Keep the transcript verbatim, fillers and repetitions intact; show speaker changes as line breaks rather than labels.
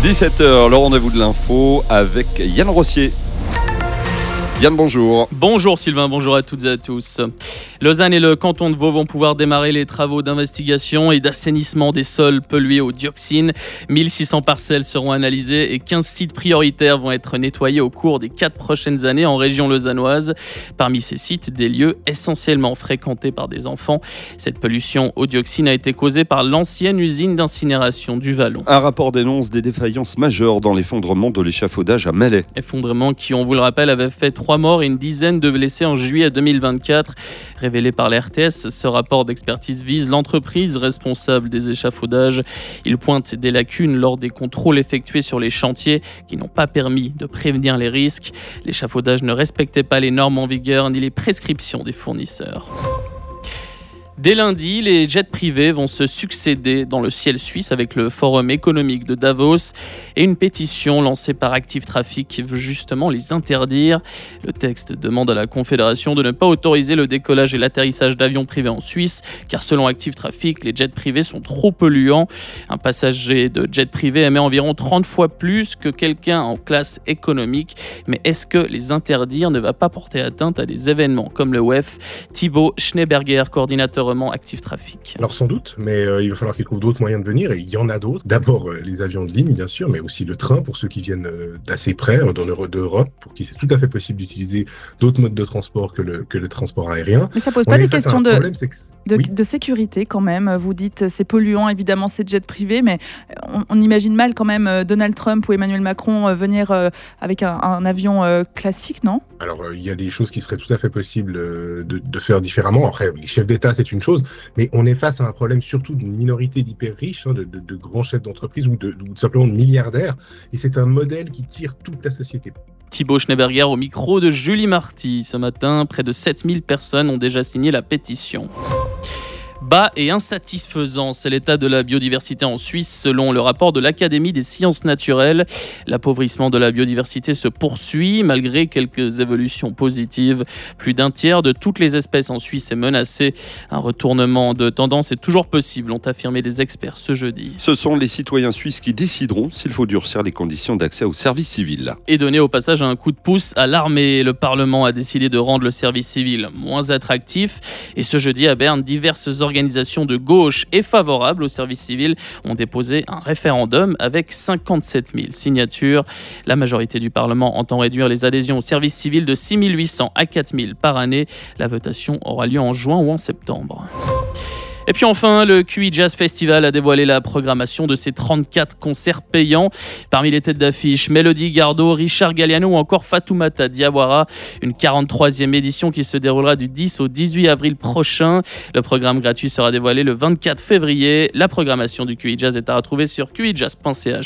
dix-sept heures, le rendez-vous de l'info avec Yann Rossier. Yann, bonjour.
Bonjour Sylvain, bonjour à toutes et à tous. Lausanne et le canton de Vaud vont pouvoir démarrer les travaux d'investigation et d'assainissement des sols pollués au dioxine. mille six cents parcelles seront analysées et quinze sites prioritaires vont être nettoyés au cours des quatre prochaines années en région lausannoise. Parmi ces sites, des lieux essentiellement fréquentés par des enfants. Cette pollution au dioxine a été causée par l'ancienne usine d'incinération du Vallon.
Un rapport dénonce des défaillances majeures dans l'effondrement de l'échafaudage à Malais.
Effondrement qui, on vous le rappelle, avait fait trois morts et une dizaine de blessés en juillet deux mille vingt-quatre. Révélé par l'R T S, ce rapport d'expertise vise l'entreprise responsable des échafaudages. Il pointe des lacunes lors des contrôles effectués sur les chantiers qui n'ont pas permis de prévenir les risques. L'échafaudage ne respectait pas les normes en vigueur ni les prescriptions des fournisseurs. Dès lundi, les jets privés vont se succéder dans le ciel suisse avec le Forum économique de Davos et une pétition lancée par Active Trafic qui veut justement les interdire. Le texte demande à la Confédération de ne pas autoriser le décollage et l'atterrissage d'avions privés en Suisse, car selon Active Trafic, les jets privés sont trop polluants. Un passager de jet privé émet environ trente fois plus que quelqu'un en classe économique. Mais est-ce que les interdire ne va pas porter atteinte à des événements comme le W E F ? Thibaut Schneeberger, coordinateur Active Trafic.
Alors sans doute, mais euh, il va falloir qu'ils trouvent d'autres moyens de venir, et il y en a d'autres. D'abord euh, les avions de ligne, bien sûr, mais aussi le train pour ceux qui viennent euh, d'assez près, euh, dans l'Euro- d'Europe, pour qui c'est tout à fait possible d'utiliser d'autres modes de transport que le, que le transport aérien.
Mais ça pose
On
pas des
est face à
questions
un
de,
problème, c'est que...
de,
oui.
de sécurité quand même. Vous dites c'est polluant, évidemment, c'est jet privé, mais on, on imagine mal quand même euh, Donald Trump ou Emmanuel Macron euh, venir euh, avec un, un avion euh, classique, non ?
Alors, euh, il y a des choses qui seraient tout à fait possibles euh, de, de faire différemment. Après, les chefs d'État, c'est une chose, mais on est face à un problème surtout d'une minorité d'hyper riches, hein, de, de, de grands chefs d'entreprise ou, de, ou simplement de milliardaires. Et c'est un modèle qui tire toute la société.
Thibaut Schneeberger au micro de Julie Marty. Ce matin, près de sept mille personnes ont déjà signé la pétition. Bas et insatisfaisant, c'est l'état de la biodiversité en Suisse selon le rapport de l'Académie des sciences naturelles. L'appauvrissement de la biodiversité se poursuit malgré quelques évolutions positives. Plus d'un tiers de toutes les espèces en Suisse est menacé. Un retournement de tendance est toujours possible, ont affirmé des experts ce jeudi.
Ce sont les citoyens suisses qui décideront s'il faut durcir les conditions d'accès au service civil.
Et donner au passage un coup de pouce à l'armée. Le Parlement a décidé de rendre le service civil moins attractif. Et ce jeudi à Berne, diverses organisations organisations de gauche et favorables au service civil ont déposé un référendum avec cinquante-sept mille signatures. La majorité du Parlement entend réduire les adhésions au service civil de six mille huit cents à quatre mille par année. La votation aura lieu en juin ou en septembre. Et puis enfin, le Q I Jazz Festival a dévoilé la programmation de ses trente-quatre concerts payants. Parmi les têtes d'affiche, Mélodie Gardot, Richard Galliano ou encore Fatoumata Diawara. Une quarante-troisième édition qui se déroulera du dix au dix-huit avril prochain. Le programme gratuit sera dévoilé le vingt-quatre février. La programmation du Q I Jazz est à retrouver sur q i jazz point c h.